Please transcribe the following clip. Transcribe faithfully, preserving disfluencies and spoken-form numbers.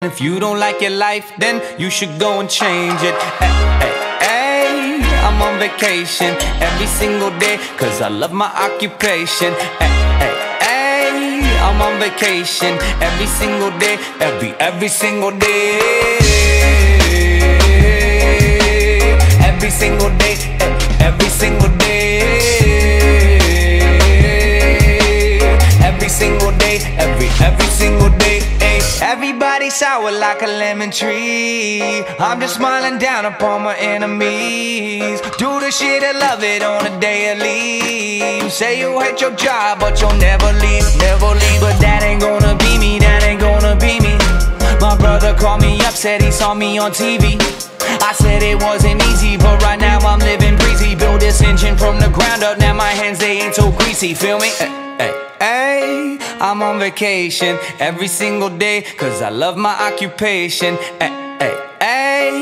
If you don't like your life, then you should go and change it. Hey, hey, hey, I'm on vacation every single day, cause I love my occupation. Hey, hey, hey, I'm on vacation every single day, every, every single day. Every single day, every single day. Every single day, every, every single day. Everybody sour like a lemon tree. I'm just smiling down upon my enemies. Do the shit and love it on a daily. Say you hate your job, but you'll never leave, never leave. But that ain't gonna be me, that ain't gonna be me. My brother called me up, said he saw me on T V. I said it wasn't easy, but right now I'm living breezy. Build this engine from the ground up, now my hands, they ain't so greasy, feel me? Hey, hey, hey, I'm on vacation every single day, cause I love my occupation. Hey,